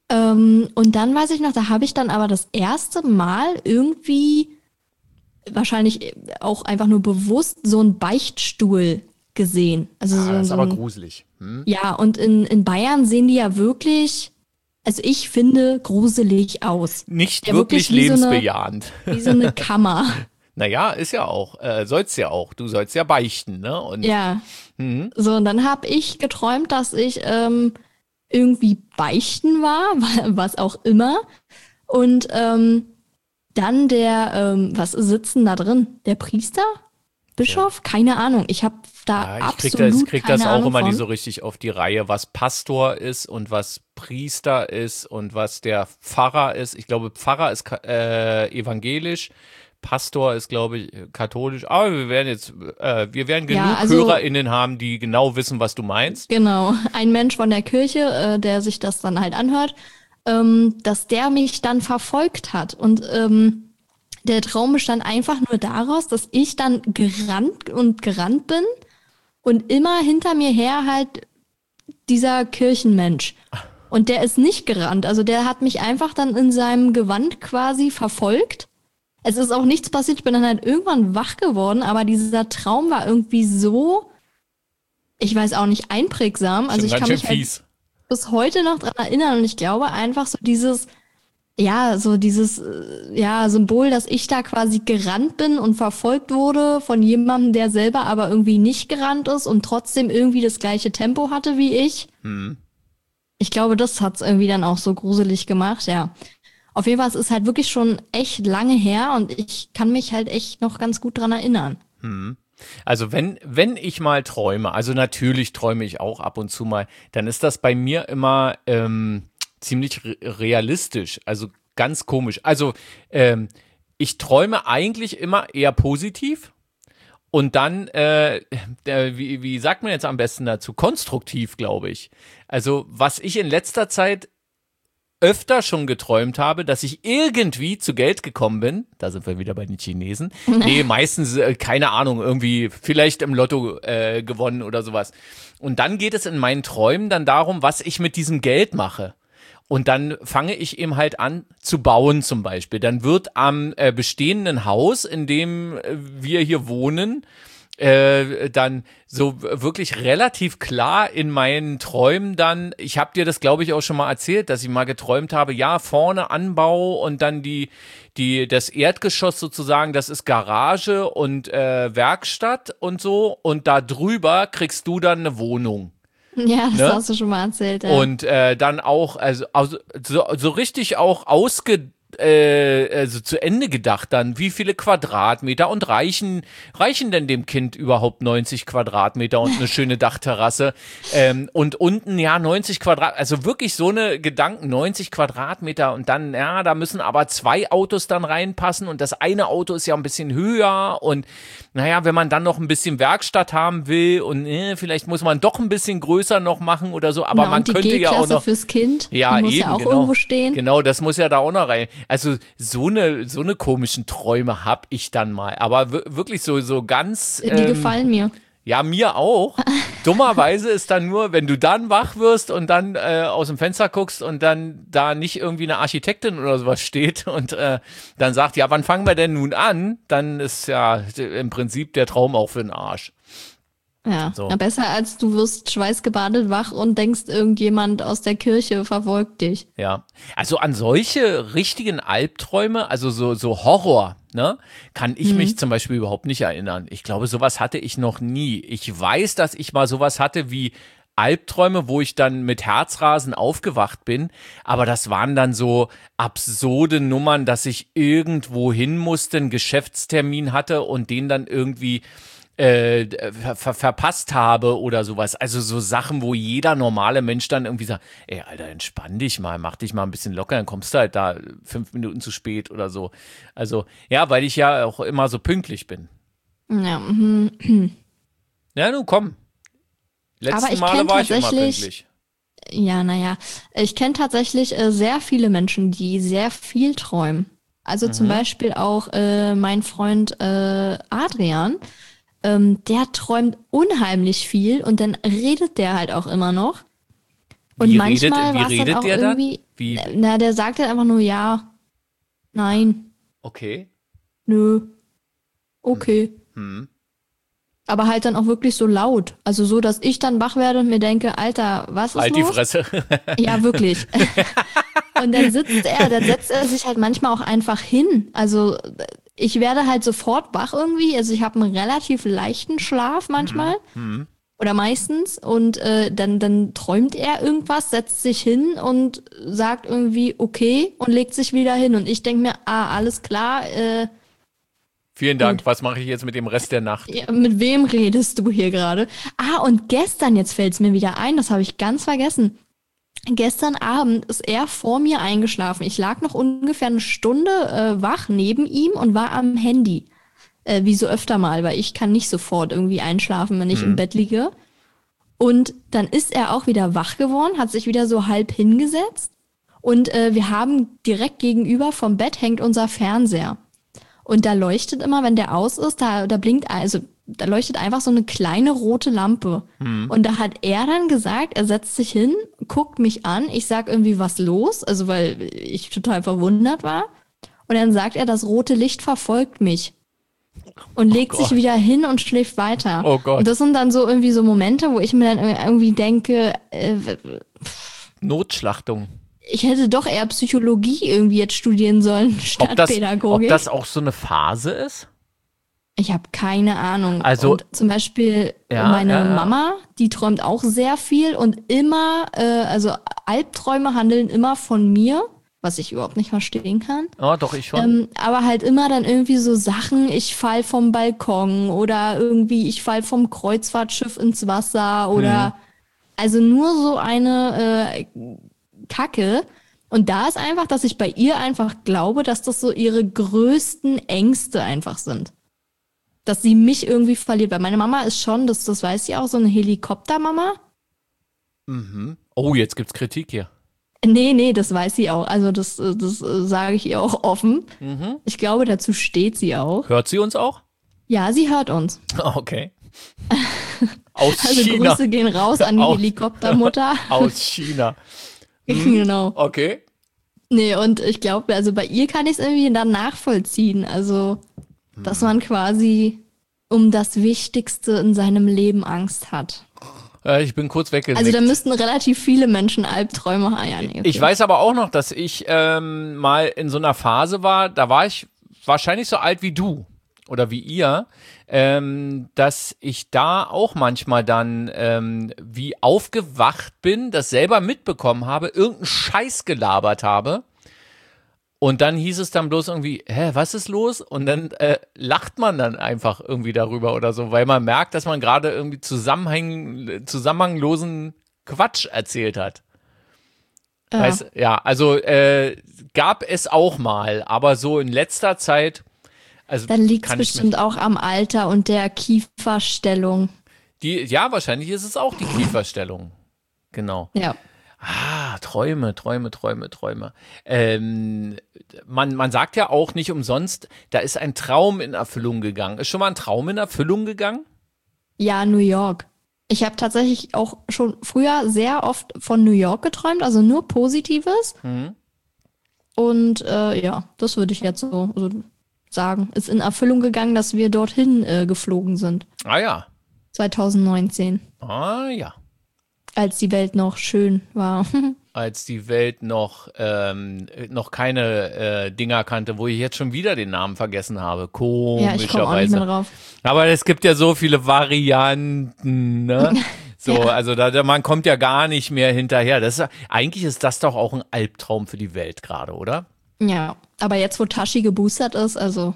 Ähm, und dann weiß ich noch, da habe ich dann aber das erste Mal irgendwie, wahrscheinlich auch einfach nur bewusst, so einen Beichtstuhl gesehen. Also Ah, so, das ist so aber ein, gruselig. Hm? ja, und in, in Bayern sehen die ja wirklich, also ich finde, gruselig aus. Nicht Ja, wirklich wie so eine, lebensbejahend. wie so eine Kammer. Naja, ist ja auch. Äh, soll's ja auch. Du sollst ja beichten, ne? Und Ja. mhm. So, und dann habe ich geträumt, dass ich ähm, irgendwie beichten war, was auch immer. Und ähm, dann der, ähm, was sitzen da drin? Der Priester? Bischof? Keine Ahnung. Ich habe da Ja, ich krieg absolut das, krieg keine das auch Ahnung immer von. nicht so richtig auf die Reihe, was Pastor ist und was Priester ist und was der Pfarrer ist. Ich glaube, Pfarrer ist ka- äh, evangelisch, Pastor ist, glaube ich, katholisch. Aber wir werden jetzt, äh, wir werden Ja, genug also- HörerInnen haben, die genau wissen, was du meinst. Genau, ein Mensch von der Kirche, äh, der sich das dann halt anhört, ähm, dass der mich dann verfolgt hat. Und ähm, der Traum bestand einfach nur daraus, dass ich dann gerannt und gerannt bin und immer hinter mir her halt dieser Kirchenmensch. Und der ist nicht gerannt, also der hat mich einfach dann in seinem Gewand quasi verfolgt. Es ist auch nichts passiert, ich bin dann halt irgendwann wach geworden, aber dieser Traum war irgendwie so, ich weiß auch nicht, einprägsam. Also Schon ich ganz kann schön mich halt fies. bis heute noch dran erinnern und ich glaube einfach so dieses, ja, so dieses, äh, ja, Symbol, dass ich da quasi gerannt bin und verfolgt wurde von jemandem, der selber aber irgendwie nicht gerannt ist und trotzdem irgendwie das gleiche Tempo hatte wie ich. Hm. Ich glaube, das hat's irgendwie dann auch so gruselig gemacht, ja. Auf jeden Fall, es ist halt wirklich schon echt lange her und ich kann mich halt echt noch ganz gut dran erinnern. Also wenn, wenn ich mal träume, also natürlich träume ich auch ab und zu mal, dann ist das bei mir immer ähm, ziemlich re realistisch, also ganz komisch. Also ähm, ich träume eigentlich immer eher positiv und dann, äh, äh, wie, wie sagt man jetzt am besten dazu, konstruktiv, glaube ich. Also was ich in letzter Zeit öfter schon geträumt habe, dass ich irgendwie zu Geld gekommen bin. Da sind wir wieder bei den Chinesen. Nee, meistens, äh, keine Ahnung, irgendwie vielleicht im Lotto äh, gewonnen oder sowas. Und dann geht es in meinen Träumen dann darum, was ich mit diesem Geld mache. Und dann fange ich eben halt an zu bauen zum Beispiel. Dann wird am äh, bestehenden Haus, in dem äh, wir hier wohnen, äh, dann so wirklich relativ klar in meinen Träumen dann, ich habe dir das glaube ich auch schon mal erzählt, dass ich mal geträumt habe, ja, vorne Anbau und dann die, die, das Erdgeschoss sozusagen, das ist Garage und äh, Werkstatt und so und da drüber kriegst du dann eine Wohnung. Ja, das Ne? hast du schon mal erzählt. Ja. Und äh, dann auch, also, also so, so richtig auch ausge äh, also zu Ende gedacht dann, wie viele Quadratmeter und reichen, reichen denn dem Kind überhaupt neunzig Quadratmeter und eine schöne Dachterrasse ähm, und unten ja neunzig Quadrat, also wirklich so eine Gedanken, neunzig Quadratmeter und dann, ja, da müssen aber zwei Autos dann reinpassen und das eine Auto ist ja ein bisschen höher und naja, wenn man dann noch ein bisschen Werkstatt haben will und äh, vielleicht muss man doch ein bisschen größer noch machen oder so, aber Na, man und die könnte ja auch G-Klasse noch fürs Kind, ja, die muss eben, ja auch genau. irgendwo stehen. Genau, das muss ja da auch noch rein. Also so eine so eine komischen Träume hab ich dann mal, aber w- wirklich so so ganz Die ähm, gefallen mir. ja, mir auch. Dummerweise ist dann nur, wenn du dann wach wirst und dann äh, aus dem Fenster guckst und dann da nicht irgendwie eine Architektin oder sowas steht und äh, dann sagt, ja, wann fangen wir denn nun an? Dann ist ja im Prinzip der Traum auch für den Arsch. Ja, So. na, besser als du wirst schweißgebadet wach und denkst, irgendjemand aus der Kirche verfolgt dich. Ja, also an solche richtigen Albträume, also so, so Horror, ne, kann ich mich zum Beispiel überhaupt nicht erinnern. Ich glaube, sowas hatte ich noch nie. Ich weiß, dass ich mal sowas hatte wie Albträume, wo ich dann mit Herzrasen aufgewacht bin, aber das waren dann so absurde Nummern, dass ich irgendwo hin musste, einen Geschäftstermin hatte und den dann irgendwie äh, ver ver verpasst habe oder sowas. Also so Sachen, wo jeder normale Mensch dann irgendwie sagt, ey, Alter, entspann dich mal, mach dich mal ein bisschen locker, dann kommst du halt da fünf Minuten zu spät oder so. Also, ja, weil ich ja auch immer so pünktlich bin. Ja, mhm. Ja, nun komm. Letzten Aber ich Male kenn war ich immer tatsächlich- pünktlich. Ja, naja. Ich kenne tatsächlich äh, sehr viele Menschen, die sehr viel träumen. Also zum Beispiel auch äh, mein Freund äh, Adrian. Ähm, der träumt unheimlich viel und dann redet der halt auch immer noch. Und wie manchmal redet, wie war's redet dann auch der dann? irgendwie, Wie? na, der sagt dann einfach nur ja, nein, Okay. nö, okay. Hm. Aber halt dann auch wirklich so laut. Also so, dass ich dann wach werde und mir denke, Alter, was ist Halt die los? Fresse. Ja, wirklich. Und dann sitzt er, dann setzt er sich halt manchmal auch einfach hin. Also ich werde halt sofort wach irgendwie. Also ich habe einen relativ leichten Schlaf manchmal Hm. oder meistens. Und äh, dann, dann träumt er irgendwas, setzt sich hin und sagt irgendwie okay und legt sich wieder hin. Und ich denke mir, ah, alles klar, äh, Vielen Dank. Gut. Was mache ich jetzt mit dem Rest der Nacht? ja, mit wem redest du hier gerade? Ah, und gestern, jetzt fällt es mir wieder ein, das habe ich ganz vergessen. Gestern Abend ist er vor mir eingeschlafen. Ich lag noch ungefähr eine Stunde äh, wach neben ihm und war am Handy. Äh, wie so öfter mal, weil ich kann nicht sofort irgendwie einschlafen, wenn ich im Bett liege. Und dann ist er auch wieder wach geworden, hat sich wieder so halb hingesetzt. Und äh, wir haben direkt gegenüber vom Bett hängt unser Fernseher. Und da leuchtet immer, wenn der aus ist, da, da blinkt, also da leuchtet einfach so eine kleine rote Lampe. Und da hat er dann gesagt, er setzt sich hin, guckt mich an, ich sag irgendwie, was los, also weil ich total verwundert war. Und dann sagt er, das rote Licht verfolgt mich. Und legt Gott. sich wieder hin und schläft weiter. Oh Gott. Und das sind dann so irgendwie so Momente, wo ich mir dann irgendwie denke, äh, Notschlachtung. ich hätte doch eher Psychologie irgendwie jetzt studieren sollen, statt Ob das, ob Pädagogik. das auch so eine Phase ist? Ich habe keine Ahnung. Also- und zum Beispiel Ja, meine ja, ja. Mama, die träumt auch sehr viel und immer, äh, also Albträume handeln immer von mir, was ich überhaupt nicht verstehen kann. Oh, doch, ich schon. Ähm, aber halt immer dann irgendwie so Sachen, ich fall vom Balkon oder irgendwie ich fall vom Kreuzfahrtschiff ins Wasser oder also nur so eine äh, Kacke. Und da ist einfach, dass ich bei ihr einfach glaube, dass das so ihre größten Ängste einfach sind. Dass sie mich irgendwie verliert. Weil meine Mama ist schon, das, das weiß sie auch, so eine Helikoptermama. Mhm. Oh, jetzt gibt's Kritik hier. Nee, nee, das weiß sie auch. Also das, äh, das äh, sage ich ihr auch offen. Ich glaube, dazu steht sie auch. Hört sie uns auch? Ja, sie hört uns. Okay. Aus Also China. Grüße gehen raus an die Aus- Helikoptermutter. Aus China. Genau. Okay. Nee, und ich glaube, also bei ihr kann ich es irgendwie dann nachvollziehen. Also, dass man quasi um das Wichtigste in seinem Leben Angst hat. Äh, ich bin kurz weggenickt. Also da müssten relativ viele Menschen Albträume haben. Ja, nee, okay. Ich weiß aber auch noch, dass ich ähm, mal in so einer Phase war, da war ich wahrscheinlich so alt wie du oder wie ihr, ähm, dass ich da auch manchmal dann ähm, wie aufgewacht bin, das selber mitbekommen habe, irgendeinen Scheiß gelabert habe. Und dann hieß es dann bloß irgendwie, hä, was ist los? Und dann äh, lacht man dann einfach irgendwie darüber oder so, weil man merkt, dass man gerade irgendwie zusammenhäng zusammenhanglosen Quatsch erzählt hat. Ja. Weißt, ja, also äh, gab es auch mal, aber so in letzter Zeit, also Dann liegt es kann ich bestimmt mir, auch am Alter und der Kieferstellung. die, ja, wahrscheinlich ist es auch die Kieferstellung. Genau. Ja. Ah, Träume, Träume, Träume, Träume. Ähm, man, man sagt ja auch nicht umsonst, da ist ein Traum in Erfüllung gegangen. Ist schon mal ein Traum in Erfüllung gegangen? Ja, New York. Ich habe tatsächlich auch schon früher sehr oft von New York geträumt, also nur Positives. Mhm. Und äh, ja, das würde ich jetzt so, so sagen. Ist in Erfüllung gegangen, dass wir dorthin äh, geflogen sind. Ah ja, zwanzig neunzehn, ah ja. als die Welt noch schön war. Als die Welt noch, ähm, noch keine äh, Dinger kannte, wo ich jetzt schon wieder den Namen vergessen habe. Ja, ich komme auch nicht mehr Komischerweise. drauf. Aber es gibt ja so viele Varianten, ne? So, Ja. also da, da, man kommt ja gar nicht mehr hinterher. Das ist, eigentlich ist das doch auch ein Albtraum für die Welt gerade, oder? Ja, aber jetzt, wo Tashi geboostert ist, also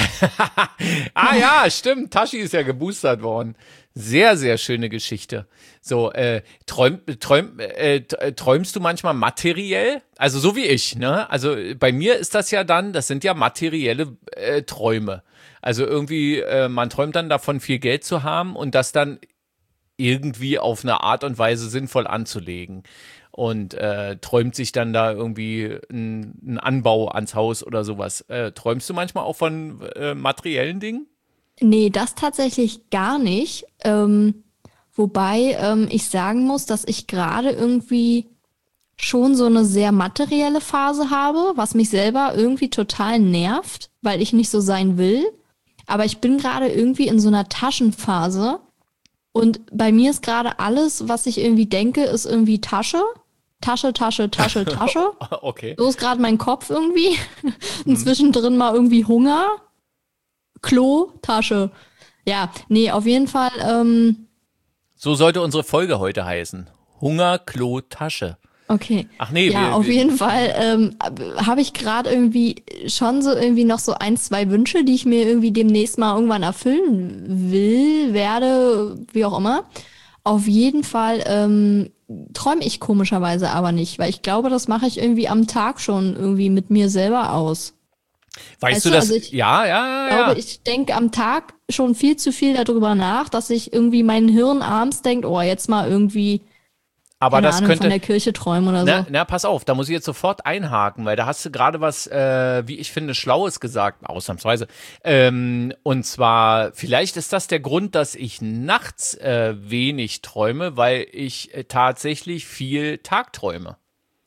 Ah ja, stimmt. Tashi ist ja geboostert worden. Sehr, sehr schöne Geschichte. So, äh, träum, träum, äh, träumst du manchmal materiell? Also so wie ich, ne? Also äh, bei mir ist das ja dann, das sind ja materielle äh, Träume. Also irgendwie, äh, man träumt dann davon, viel Geld zu haben und das dann irgendwie auf eine Art und Weise sinnvoll anzulegen. Und äh, träumt sich dann da irgendwie ein, ein Anbau ans Haus oder sowas. Äh, träumst du manchmal auch von äh, materiellen Dingen? nee, das tatsächlich gar nicht. Ähm, wobei ähm, ich sagen muss, dass ich gerade irgendwie schon so eine sehr materielle Phase habe, was mich selber irgendwie total nervt, weil ich nicht so sein will. Aber ich bin gerade irgendwie in so einer Taschenphase und bei mir ist gerade alles, was ich irgendwie denke, ist irgendwie Tasche. Tasche, Tasche, Tasche, Tasche. Okay. So ist gerade mein Kopf irgendwie. Und zwischendrin mal irgendwie Hunger. Klo, Tasche. Ja, nee, auf jeden Fall. Ähm, So sollte unsere Folge heute heißen. Hunger, Klo, Tasche. Okay. Ach nee, ja, wir, auf wir, jeden Fall ähm, habe ich gerade irgendwie schon so irgendwie noch so ein, zwei Wünsche, die ich mir irgendwie demnächst mal irgendwann erfüllen will, werde, wie auch immer. Auf jeden Fall ähm, träume ich komischerweise aber nicht, weil ich glaube, das mache ich irgendwie am Tag schon irgendwie mit mir selber aus. Weißt Weißt du du, das? also ich ja, ja, ja. Ich glaube, ja. ich denke am Tag schon viel zu viel darüber nach, dass ich irgendwie mein Hirn abends denkt, oh, jetzt mal irgendwie Aber keine das Ahnung, könnte, von der Kirche träumen oder na, so. na, pass auf, da muss ich jetzt sofort einhaken, weil da hast du gerade was, äh, wie ich finde, Schlaues gesagt, ausnahmsweise. Ähm, und zwar, vielleicht ist das der Grund, dass ich nachts äh, wenig träume, weil ich äh, tatsächlich viel Tagträume.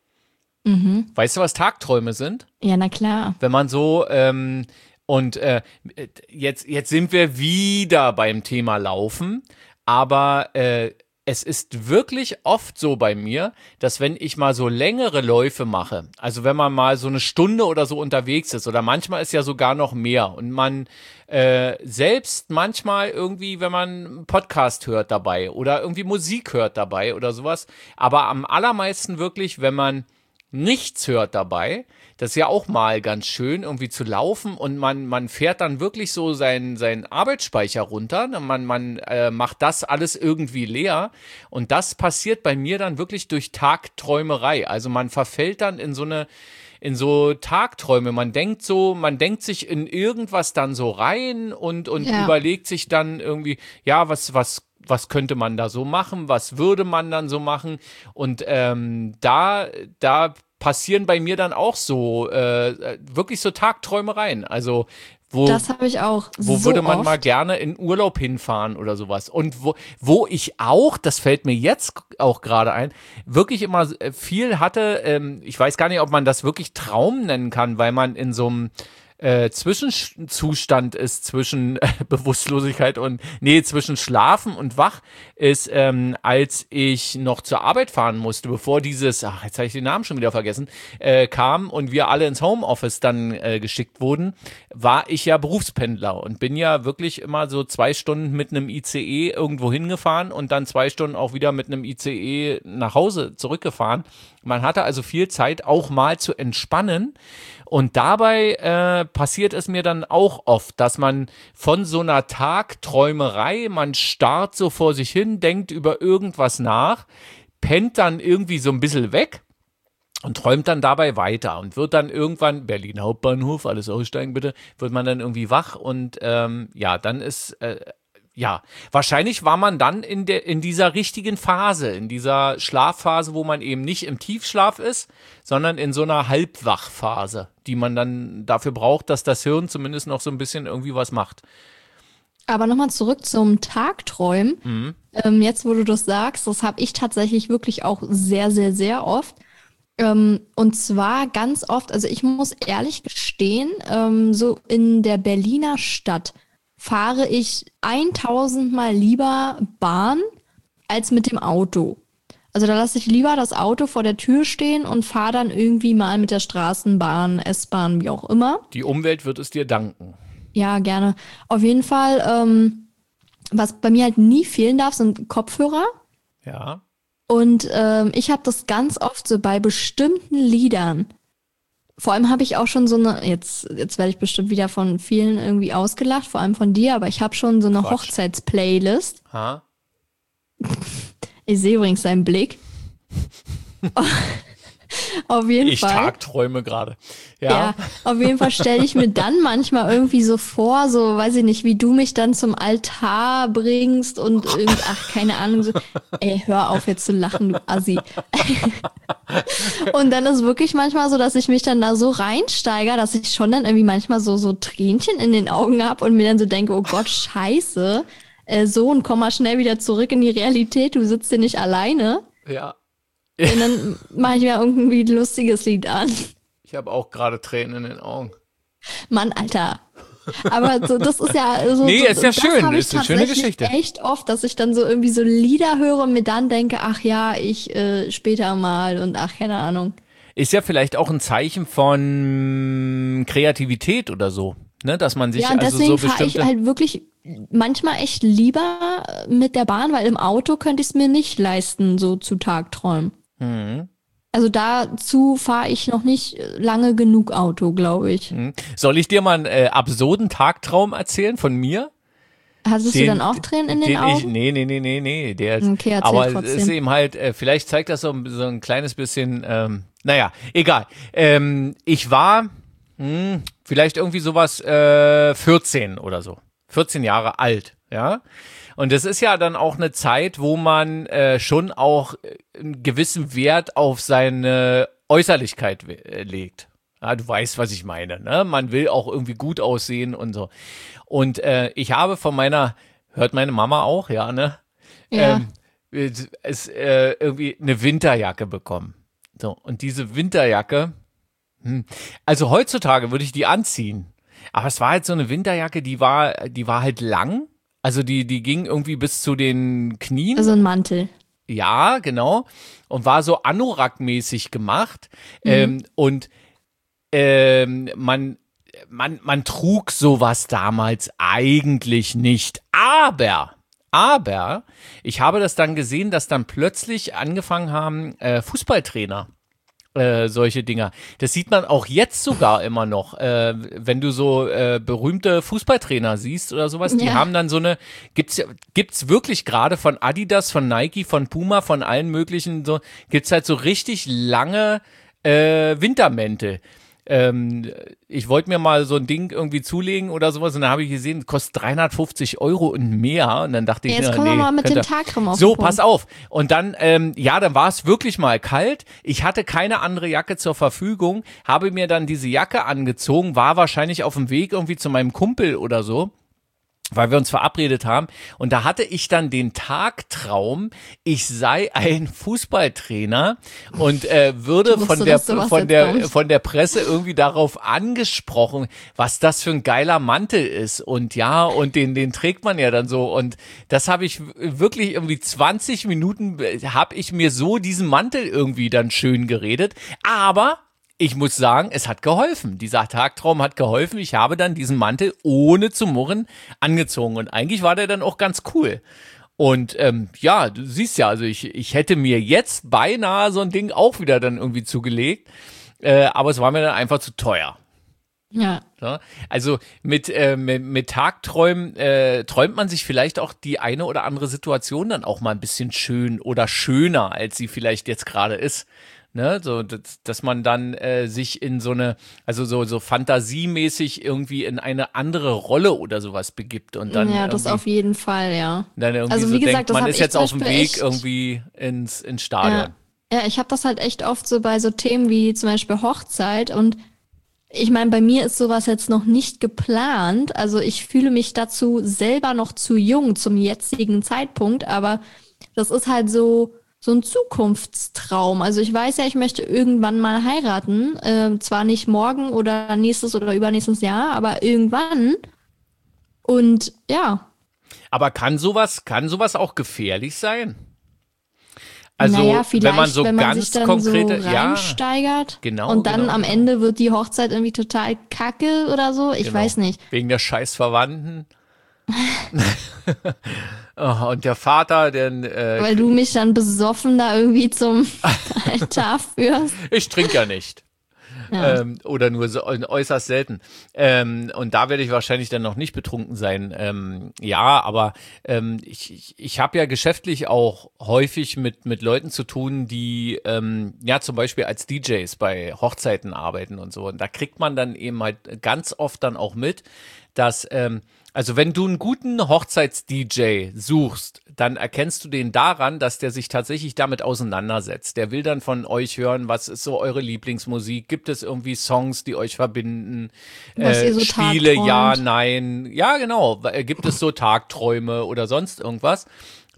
Mhm. Weißt du, was Tagträume sind? Ja, na klar. Wenn man so, ähm, und äh, jetzt, jetzt sind wir wieder beim Thema Laufen, aber äh, es ist wirklich oft so bei mir, dass wenn ich mal so längere Läufe mache, also wenn man mal so eine Stunde oder so unterwegs ist oder manchmal ist ja sogar noch mehr und man äh, selbst manchmal irgendwie, wenn man einen Podcast hört dabei oder irgendwie Musik hört dabei oder sowas, aber am allermeisten wirklich, wenn man nichts hört dabei. Das ist ja auch mal ganz schön, irgendwie zu laufen und man, man fährt dann wirklich so seinen, seinen Arbeitsspeicher runter. Man, man äh, macht das alles irgendwie leer und das passiert bei mir dann wirklich durch Tagträumerei. Also man verfällt dann in so eine in so Tagträume. Man denkt so, man denkt sich in irgendwas dann so rein und, und Ja. überlegt sich dann irgendwie, ja, was, was was könnte man da so machen, was würde man dann so machen und ähm, da, da passieren bei mir dann auch so, äh, wirklich so Tagträumereien, also wo, Das habe ich auch wo so würde man oft. mal gerne in Urlaub hinfahren oder sowas und wo, wo ich auch, das fällt mir jetzt auch gerade ein, wirklich immer viel hatte, ähm, ich weiß gar nicht, ob man das wirklich Traum nennen kann, weil man in so einem Äh, Zwischenzustand ist zwischen äh, Bewusstlosigkeit und, nee, zwischen Schlafen und Wach ist, ähm, als ich noch zur Arbeit fahren musste, bevor dieses, ach, jetzt habe ich den Namen schon wieder vergessen, äh, kam und wir alle ins Homeoffice dann äh, geschickt wurden, war ich ja Berufspendler und bin ja wirklich immer so zwei Stunden mit einem I C E irgendwo hingefahren und dann zwei Stunden auch wieder mit einem I C E nach Hause zurückgefahren. Man hatte also viel Zeit, auch mal zu entspannen. Und dabei äh, passiert es mir dann auch oft, dass man von so einer Tagträumerei, man starrt so vor sich hin, denkt über irgendwas nach, pennt dann irgendwie so ein bisschen weg und träumt dann dabei weiter und wird dann irgendwann, Berlin Hauptbahnhof, alles aussteigen bitte, wird man dann irgendwie wach und ähm, ja, dann ist... Äh, Ja, wahrscheinlich war man dann in der in dieser richtigen Phase, in dieser Schlafphase, wo man eben nicht im Tiefschlaf ist, sondern in so einer Halbwachphase, die man dann dafür braucht, dass das Hirn zumindest noch so ein bisschen irgendwie was macht. Aber nochmal zurück zum Tagträumen. Mhm. Ähm, jetzt, wo du das sagst, das habe ich tatsächlich wirklich auch sehr, sehr, sehr oft. Ähm, und zwar ganz oft, also ich muss ehrlich gestehen, ähm, so in der Berliner Stadt fahre ich tausendmal lieber Bahn als mit dem Auto. Also da lasse ich lieber das Auto vor der Tür stehen und fahre dann irgendwie mal mit der Straßenbahn, S-Bahn, wie auch immer. Die Umwelt wird es dir danken. Ja, gerne. Auf jeden Fall, ähm, was bei mir halt nie fehlen darf, sind Kopfhörer. Ja. Und ähm, ich habe das ganz oft so bei bestimmten Liedern. Vor allem habe ich auch schon so eine, jetzt, jetzt werde ich bestimmt wieder von vielen irgendwie ausgelacht, vor allem von dir, aber ich habe schon so eine Quatsch. Hochzeitsplaylist. Ha? Ich sehe übrigens seinen Blick. Auf jeden Ich Fall. tagträume gerade. Ja. Ja, auf jeden Fall stelle ich mir dann manchmal irgendwie so vor, so weiß ich nicht, wie du mich dann zum Altar bringst und irgend, ach, keine Ahnung, so, ey, hör auf jetzt zu lachen, du Assi. Und dann ist wirklich manchmal so, dass ich mich dann da so reinsteige, dass ich schon dann irgendwie manchmal so, so Tränchen in den Augen habe und mir dann so denke, oh Gott, scheiße, äh, Sohn, komm mal schnell wieder zurück in die Realität, du sitzt hier nicht alleine. Ja. Und dann mache ich mir irgendwie ein lustiges Lied an. Ich habe auch gerade Tränen in den Augen. Mann, Alter. Aber so, das ist ja so. Nee, so, ist ja das schön, habe ich ist eine schöne tatsächlich Geschichte. echt oft, dass ich dann so irgendwie so Lieder höre und mir dann denke, ach ja, ich äh, später mal und ach, keine Ahnung. Ist ja vielleicht auch ein Zeichen von Kreativität oder so, ne, dass man sich Ja, und also deswegen so fahre ich bestimmte. halt wirklich manchmal echt lieber mit der Bahn, weil im Auto könnte ich es mir nicht leisten, so zu Tagträumen. Mhm. Also dazu fahre ich noch nicht lange genug Auto, glaube ich. Mhm. Soll ich dir mal einen äh, absurden Tagtraum erzählen von mir? Hattest du Den, dann auch Tränen in den den ich, Augen? nee, nee, nee, nee, nee, der ist, Okay, erzähl aber es trotzdem. ist eben halt, äh, vielleicht zeigt das so, ein- so ein kleines bisschen, ähm, naja, egal. Ähm, ich war, hm, vielleicht irgendwie sowas, äh, vierzehn oder so. vierzehn Jahre alt, ja. Und das ist ja dann auch eine Zeit, wo man äh, schon auch äh, einen gewissen Wert auf seine Äußerlichkeit äh, legt. Ja, du weißt, was ich meine, ne? Man will auch irgendwie gut aussehen und so. Und äh, ich habe von meiner, hört meine Mama auch, ja, ne? Ja. Ähm, es äh, irgendwie eine Winterjacke bekommen. So, und diese Winterjacke, hm, also heutzutage würde ich die anziehen. Aber es war halt so eine Winterjacke, die war, die war halt lang. Also die, die ging irgendwie bis zu den Knien. Also ein Mantel. Ja, genau. Und war so Anorak-mäßig gemacht. Mhm. Ähm, und ähm, man, man, man trug sowas damals eigentlich nicht. Aber, aber, ich habe das dann gesehen, dass dann plötzlich angefangen haben, äh, Fußballtrainer. Äh, solche Dinger. Das sieht man auch jetzt sogar immer noch, äh, wenn du so äh, berühmte Fußballtrainer siehst oder sowas, die Ja. haben dann so eine, gibt's ja- gibt's wirklich gerade von Adidas, von Nike, von Puma, von allen möglichen, so, gibt's halt so richtig lange äh, Wintermäntel. Ähm, ich wollte mir mal so ein Ding irgendwie zulegen oder sowas und dann habe ich gesehen, kostet dreihundertfünfzig Euro und mehr und dann dachte ich, Jetzt na, kommen wir nee, mal mit könnt dem ihr- Tagtraum auf so, den Punkt. pass auf. Und dann, ähm, ja, dann war es wirklich mal kalt. Ich hatte keine andere Jacke zur Verfügung, habe mir dann diese Jacke angezogen, war wahrscheinlich auf dem Weg irgendwie zu meinem Kumpel oder so, weil wir uns verabredet haben. Und da hatte ich dann den Tagtraum, ich sei ein Fußballtrainer und äh, würde Ich wusste, von der dass sowas von jetzt der kommt. von der Presse irgendwie darauf angesprochen, was das für ein geiler Mantel ist. Und ja, und den den trägt man ja dann so. Und das habe ich wirklich irgendwie zwanzig Minuten habe ich mir so diesen Mantel irgendwie dann schön geredet. Aber ich muss sagen, es hat geholfen. Dieser Tagtraum hat geholfen. Ich habe dann diesen Mantel ohne zu murren angezogen. Und eigentlich war der dann auch ganz cool. Und ähm, ja, du siehst ja, also ich, ich hätte mir jetzt beinahe so ein Ding auch wieder dann irgendwie zugelegt. Äh, aber es war mir dann einfach zu teuer. Ja. Ja, also mit, äh, mit, mit Tagträumen äh, träumt man sich vielleicht auch die eine oder andere Situation dann auch mal ein bisschen schön oder schöner, als sie vielleicht jetzt gerade ist. Ne, so, dass, dass man dann äh, sich in so eine, also so, so fantasiemäßig irgendwie in eine andere Rolle oder sowas begibt und dann Ja, das irgendwie, auf jeden Fall, ja. dann irgendwie Also so wie gesagt, denkt, das man hab ist ich jetzt zum auf dem Beispiel Weg echt- irgendwie ins, ins Ja, Stadion. ja ich habe das halt echt oft so bei so Themen wie zum Beispiel Hochzeit und ich meine, bei mir ist sowas jetzt noch nicht geplant. Also ich fühle mich dazu selber noch zu jung zum jetzigen Zeitpunkt, aber das ist halt so so ein Zukunftstraum. Also ich weiß ja, ich möchte irgendwann mal heiraten. Äh, zwar nicht morgen oder nächstes oder übernächstes Jahr, aber irgendwann. Und ja, Aber kann sowas, kann sowas auch gefährlich sein? Also, naja, vielleicht, wenn man so wenn man ganz sich dann konkrete, so ja, reinsteigert genau, und dann genau, am genau. Ende wird die Hochzeit irgendwie total kacke oder so. Ich genau. weiß nicht. Wegen der scheiß Verwandten. Oh, und der Vater, der, äh, Weil du mich dann besoffen da irgendwie zum Altar führst. ich trinke ja nicht. Ja. Ähm, oder nur so äußerst selten. Ähm, und da werde ich wahrscheinlich dann noch nicht betrunken sein. Ähm, ja, aber ähm, ich, ich, ich habe ja geschäftlich auch häufig mit, mit Leuten zu tun, die ähm, ja zum Beispiel als D Js bei Hochzeiten arbeiten und so. Und da kriegt man dann eben halt ganz oft dann auch mit, dass ähm, also wenn du einen guten Hochzeits-D J suchst, dann erkennst du den daran, dass der sich tatsächlich damit auseinandersetzt. Der will dann von euch hören, was ist so eure Lieblingsmusik? Gibt es irgendwie Songs, die euch verbinden? Was ihr so Spiele, ja, tagträumt. nein. Ja, genau. Gibt es so Tagträume oder sonst irgendwas?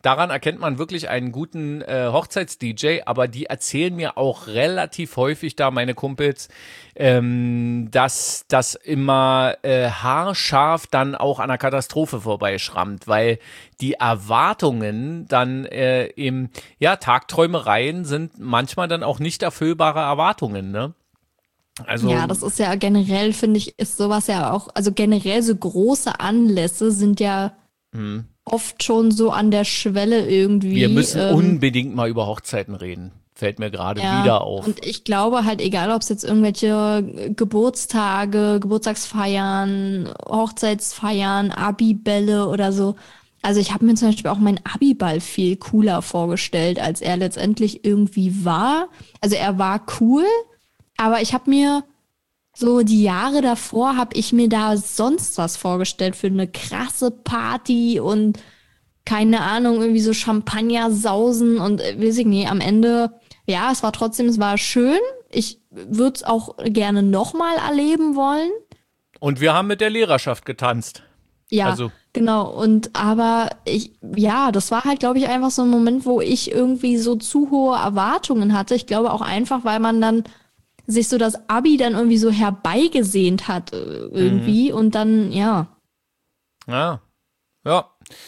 daran erkennt man wirklich einen guten äh, Hochzeits-D J, aber die erzählen mir auch relativ häufig da, meine Kumpels, ähm, dass das immer äh, haarscharf dann auch an einer Katastrophe vorbeischrammt, weil die Erwartungen dann äh, im, ja, Tagträumereien sind manchmal dann auch nicht erfüllbare Erwartungen, ne? Also, Ja, das ist ja generell, finde ich, ist sowas ja auch, also generell so große Anlässe sind ja hm. oft schon so an der Schwelle irgendwie. Wir müssen ähm, unbedingt mal über Hochzeiten reden. Fällt mir gerade ja, wieder auf. und ich glaube halt, egal ob es jetzt irgendwelche Geburtstage, Geburtstagsfeiern, Hochzeitsfeiern, Abibälle oder so. Also ich habe mir zum Beispiel auch meinen Abiball viel cooler vorgestellt, als er letztendlich irgendwie war. Also er war cool, aber ich habe mir so die Jahre davor, habe ich mir da sonst was vorgestellt für eine krasse Party und keine Ahnung, irgendwie so Champagner sausen und äh, weiß ich nicht, am Ende, ja, es war trotzdem, es war schön. Ich würde es auch gerne nochmal erleben wollen. Und wir haben mit der Lehrerschaft getanzt. Ja, Also. genau. Und aber ich, ja, das war halt, glaube ich, einfach so ein Moment, wo ich irgendwie so zu hohe Erwartungen hatte. Ich glaube auch einfach, weil man dann sich so das Abi dann irgendwie so herbeigesehnt hat, äh, irgendwie. Mhm. Und dann, ja. Ja. Ja.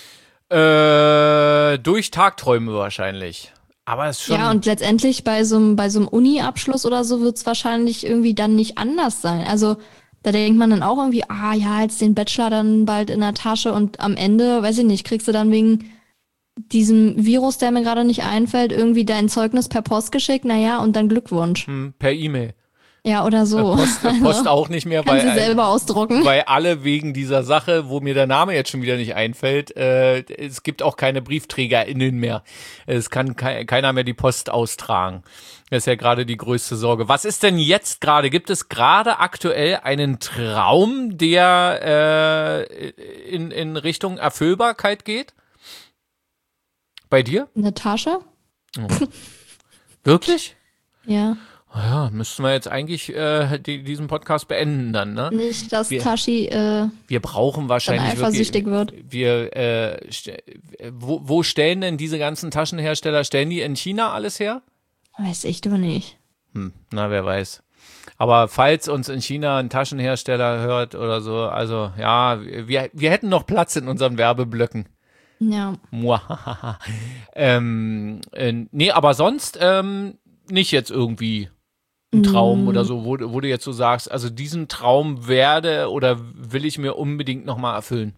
Äh, durch Tagträume wahrscheinlich. Aber es ist schon. Ja, und letztendlich bei so einem, bei so einem Uni-Abschluss oder so wird es wahrscheinlich irgendwie dann nicht anders sein. Also da denkt man dann auch irgendwie, ah ja, jetzt den Bachelor dann bald in der Tasche und am Ende, weiß ich nicht, kriegst du dann wegen diesem Virus, der mir gerade nicht einfällt, irgendwie dein Zeugnis per Post geschickt, naja, und dann Glückwunsch. Hm, per E-Mail. Ja, oder so. Post, Post auch nicht mehr, weil, weil, sie selber ausdrucken. weil alle wegen dieser Sache, wo mir der Name jetzt schon wieder nicht einfällt, äh, es gibt auch keine BriefträgerInnen mehr. Es kann ke- keiner mehr die Post austragen. Das ist ja gerade die größte Sorge. Was ist denn jetzt gerade? Gibt es gerade aktuell einen Traum, der äh, in, in Richtung Erfüllbarkeit geht? Bei dir? Eine Tasche? Oh. Wirklich? Ja. Ja, müssten wir jetzt eigentlich äh, die, diesen Podcast beenden dann, ne? Nicht, dass wir, Tashi äh, wir brauchen wahrscheinlich dann eifersüchtig wirklich, wird. Wir, äh, st- wo, wo stellen denn diese ganzen Taschenhersteller, stellen die in China alles her? Weiß ich doch nicht. Hm, na, wer weiß. Aber falls uns in China ein Taschenhersteller hört oder so, also ja, wir, wir hätten noch Platz in unseren Werbeblöcken. Ja. ähm, äh, nee, aber sonst ähm, nicht jetzt irgendwie ein Traum mm. oder so, wo, wo du jetzt so sagst, also diesen Traum werde oder will ich mir unbedingt nochmal erfüllen?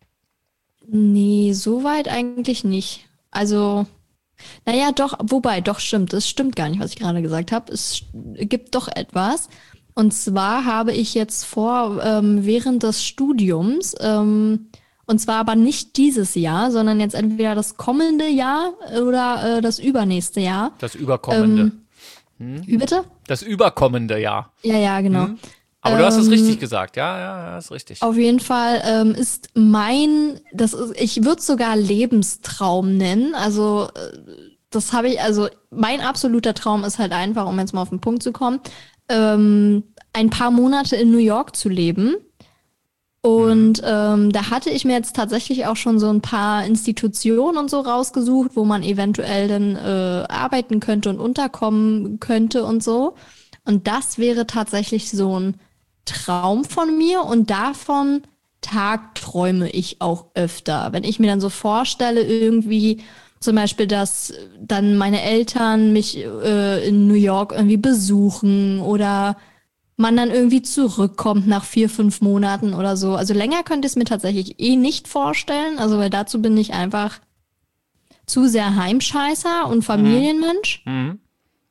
Nee, so weit eigentlich nicht. Also, naja, doch, wobei, doch stimmt, es stimmt gar nicht, was ich gerade gesagt habe. Es gibt doch etwas. Und zwar habe ich jetzt vor, ähm, während des Studiums, ähm, und zwar aber nicht dieses Jahr, sondern jetzt entweder das kommende Jahr oder äh, das übernächste Jahr. Das überkommende. Ähm, hm? Wie bitte? Das überkommende Jahr. Ja, ja, genau. Hm? Aber du hast es richtig gesagt, ja, ja, ja, ist richtig. Auf jeden Fall ähm, ist mein, das ist, ich würde es sogar Lebenstraum nennen. Also das habe ich, also mein absoluter Traum ist halt einfach, um jetzt mal auf den Punkt zu kommen, ähm, ein paar Monate in New York zu leben. Und ähm, da hatte ich mir jetzt tatsächlich auch schon so ein paar Institutionen und so rausgesucht, wo man eventuell dann äh, arbeiten könnte und unterkommen könnte und so. Und das wäre tatsächlich so ein Traum von mir und davon tagträume ich auch öfter. Wenn ich mir dann so vorstelle, irgendwie zum Beispiel, dass dann meine Eltern mich äh, in New York irgendwie besuchen oder man dann irgendwie zurückkommt nach vier, fünf Monaten oder so. Also länger könnte ich es mir tatsächlich eh nicht vorstellen. Also weil dazu bin ich einfach zu sehr Heimscheißer und Familienmensch. Mhm.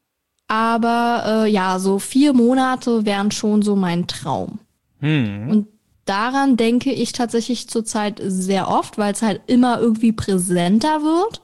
Aber äh, ja, so vier Monate wären schon so mein Traum. Mhm. Und daran denke ich tatsächlich zurzeit sehr oft, weil es halt immer irgendwie präsenter wird.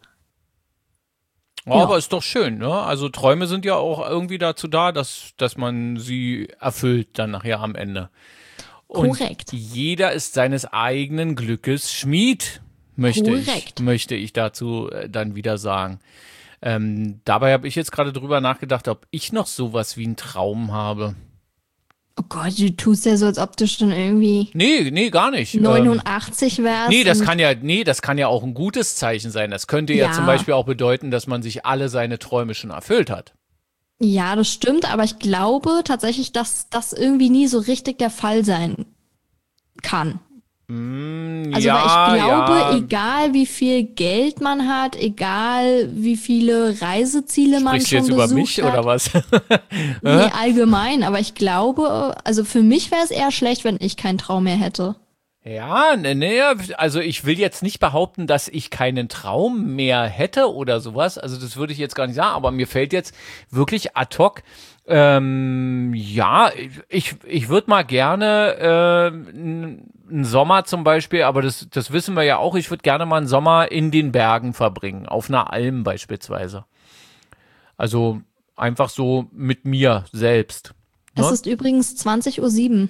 Oh, ja. Aber ist doch schön, ne? Also Träume sind ja auch irgendwie dazu da, dass, dass man sie erfüllt dann nachher am Ende. Und korrekt. Jeder ist seines eigenen Glückes Schmied, möchte korrekt. ich, möchte ich dazu äh, dann wieder sagen. Ähm, dabei habe ich jetzt gerade drüber nachgedacht, ob ich noch sowas wie einen Traum habe. Oh Gott, du tust ja so, als ob du schon irgendwie Nee, nee, gar nicht. Ähm, neunundachtzig wärst. nee, das und- kann ja, nee, das kann ja auch ein gutes Zeichen sein. Das könnte ja, Ja. zum Beispiel auch bedeuten, dass man sich alle seine Träume schon erfüllt hat. Ja, das stimmt, aber ich glaube tatsächlich, dass das irgendwie nie so richtig der Fall sein kann. Mm, Also, ja, weil ich glaube, ja. egal wie viel Geld man hat, egal wie viele Reiseziele man Sprichst du schon jetzt über besucht mich hat, oder was? nee, allgemein, aber ich glaube, also für mich wäre es eher schlecht, wenn ich keinen Traum mehr hätte. Ja, ne, ne, also ich will jetzt nicht behaupten, dass ich keinen Traum mehr hätte oder sowas. Also das würde ich jetzt gar nicht sagen, aber mir fällt jetzt wirklich ad hoc, ähm, ja, ich, ich würde mal gerne äh, einen Sommer zum Beispiel, aber das, das wissen wir ja auch, ich würde gerne mal einen Sommer in den Bergen verbringen, auf einer Alm beispielsweise. Also einfach so mit mir selbst. Es Ne? ist übrigens zwanzig Uhr sieben.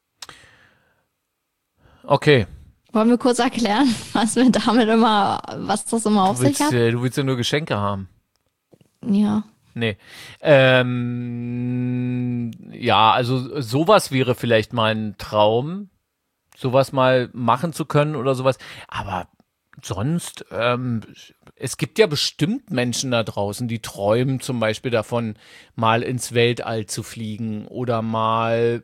Okay, Wollen wir kurz erklären, was wir damit immer, was das immer auf du sich willst, hat? äh, du willst ja nur Geschenke haben. Ja. Nee. Ähm, ja, also sowas wäre vielleicht mal ein Traum, sowas mal machen zu können oder sowas. Aber sonst, ähm, es gibt ja bestimmt Menschen da draußen, die träumen zum Beispiel davon, mal ins Weltall zu fliegen oder mal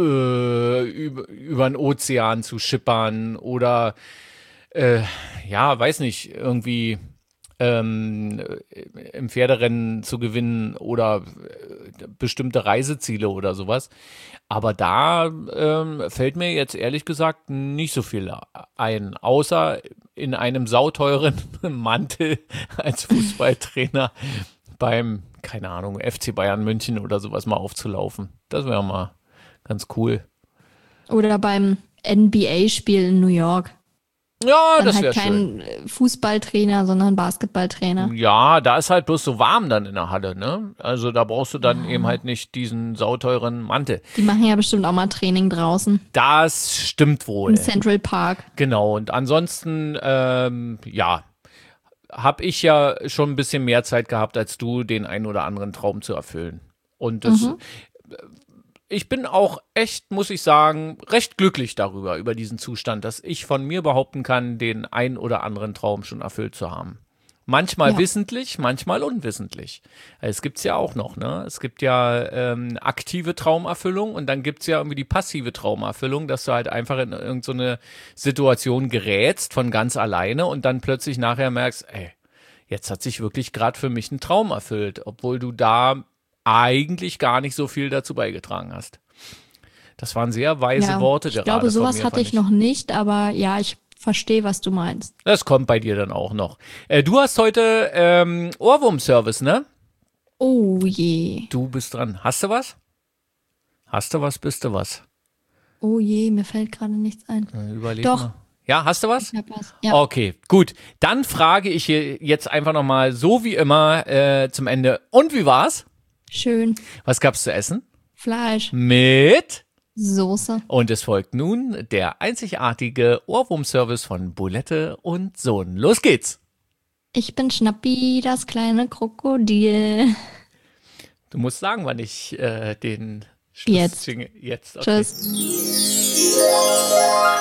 äh, über, über den Ozean zu schippern oder äh, ja, weiß nicht, irgendwie ähm, im Pferderennen zu gewinnen oder äh, bestimmte Reiseziele oder sowas. Aber da ähm, fällt mir jetzt ehrlich gesagt nicht so viel ein, außer in einem sauteuren Mantel als Fußballtrainer beim, keine Ahnung, F C Bayern München oder sowas mal aufzulaufen. Das wäre mal ganz cool. Oder beim N B A-Spiel in New York. Ja, Dann das halt wäre schön. kein Fußballtrainer, sondern Basketballtrainer. Ja, da ist halt bloß so warm dann in der Halle, ne? Also da brauchst du dann eben halt nicht diesen sauteuren Mantel. Die machen ja bestimmt auch mal Training draußen. Das stimmt wohl. Im Central Park. Genau. Und ansonsten, ähm, ja, habe ich ja schon ein bisschen mehr Zeit gehabt als du, den einen oder anderen Traum zu erfüllen. Und das, Mhm. ich bin auch echt, muss ich sagen, recht glücklich darüber, über diesen Zustand, dass ich von mir behaupten kann, den einen oder anderen Traum schon erfüllt zu haben. Manchmal Ja. wissentlich, manchmal unwissentlich. Es gibt's ja auch noch, ne? Es gibt ja ähm, aktive Traumerfüllung und dann gibt's ja irgendwie die passive Traumerfüllung, dass du halt einfach in irgendeine so eine Situation gerätst von ganz alleine und dann plötzlich nachher merkst, ey, jetzt hat sich wirklich gerade für mich ein Traum erfüllt, obwohl du da eigentlich gar nicht so viel dazu beigetragen hast. Das waren sehr weise Ja, Worte ich gerade glaube, von sowas mir, hatte fand ich noch nicht, aber ja, ich verstehe, was du meinst. Das kommt bei dir dann auch noch. Äh, du hast heute ähm, Ohrwurm-Service, ne? Oh je. Du bist dran. Hast du was? Hast du was, bist du was? Oh je, mir fällt gerade nichts ein. Äh, überleg Doch. mal. Ja, hast du was? Ich hab was. Ja. Okay, gut. Dann frage ich hier jetzt einfach nochmal, so wie immer, äh, zum Ende. Und wie war's? Schön. Was gab's zu essen? Fleisch. Mit? Soße. Und es folgt nun der einzigartige Ohrwurm-Service von Bulette und Sohn. Los geht's! Ich bin Schnappi, das kleine Krokodil. Du musst sagen, wann ich äh, den Jetzt. Schluss Jetzt. Okay. Tschüss.